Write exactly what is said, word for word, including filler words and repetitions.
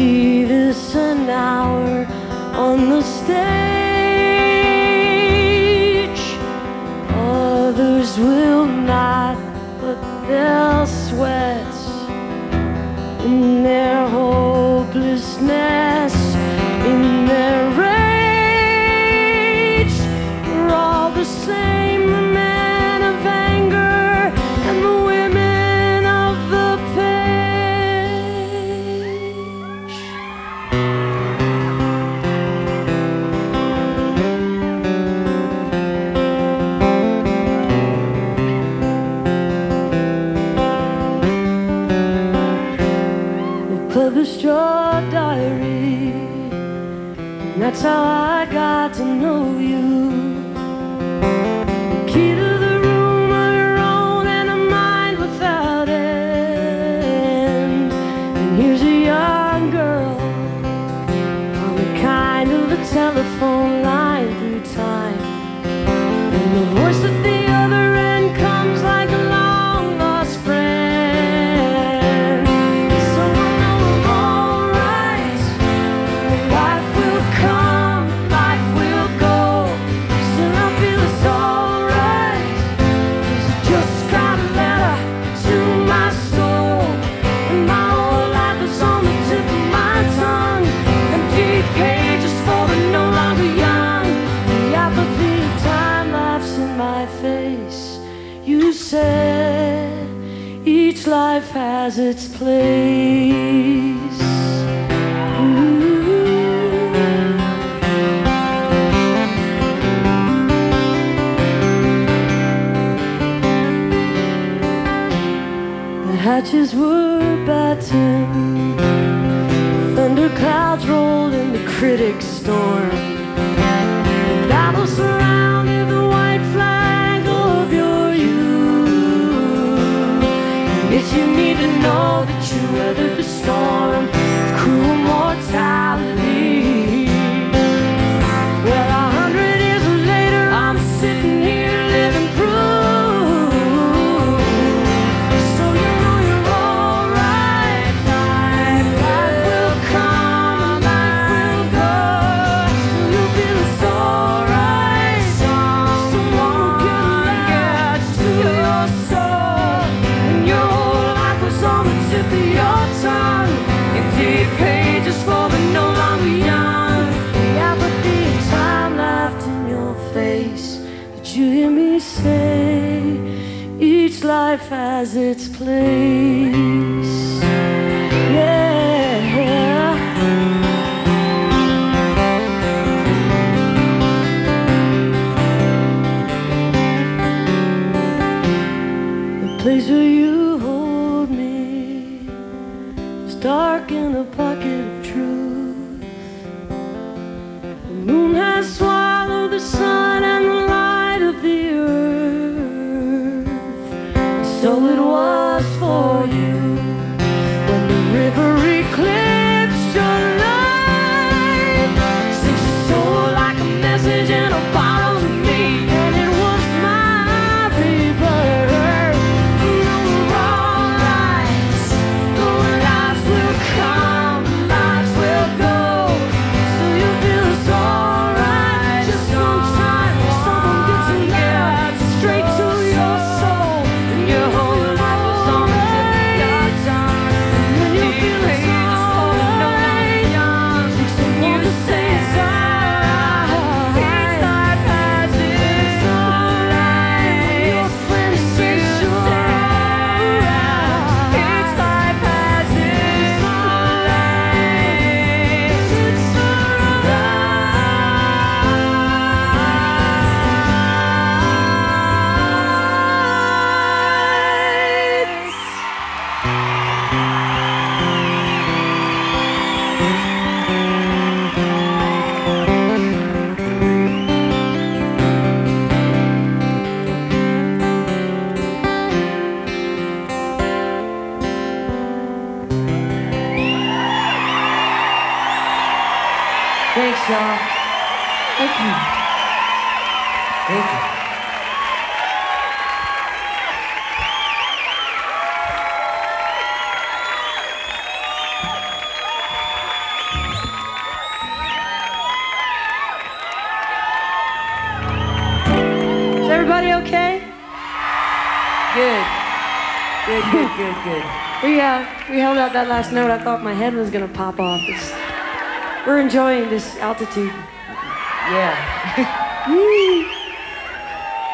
be this an hour on the stage. Others will not, but they'll sweat in their hopelessness, in their rage. We're all the same, the men of anger and the women of the page. They published your diary, and that's how I got to know you. The key to the room of your own and a mind without end. And here's a young girl on the kind of a telephone line through time, and the voice at the other end comes like a long lost friend. So I know I'm alright. Life will come, life will go. Still I feel it's alright. 'Cause I just got a letter to my soul, and my whole life is on the tip of my tongue. Empty pages for the no longer young. The apathy of time laughs in my face. You said each life has its place. The hatches were battened, thunder clouds rolled in the critic storm. The battle surrounded the white flag of your youth. And if you need to know that you weathered the storm of cruel mortality, well, a hundred years later, I'm sitting here living proof. So you know you're alright. Life, life will come, life will go. Still you feel it's alright. Someone gets to your soul, and your whole life was on the tip of your tongue. Empty pages for the no longer young. The apathy of time laughed in your face. Did you hear me say each life has its place? Yeah. The place where you hold me is dark in a pocket of truth. The moon has swallowed the sun and the light of the earth. So it was for you when the river eclipsed your life. Sent your soul like a message in a bottle to me, and it was my rebirth. You know we're all lives, though lives will come, lives will go. Still you feel it's alright. Just sometimes someone gets in there straight to your soul, and your whole life is on the tip of your tongue. And then you feel it's alright. Someone to say it's alright. Each life has its life. Your friend says you're alright. Each life has its life. It's alright. Thanks, y'all. Thank you. Thank you. everybody okay? Good. Good, good, good, good. We, uh, we held out that last note. I thought my head was gonna pop off. It's, we're enjoying this altitude. Yeah. Woo.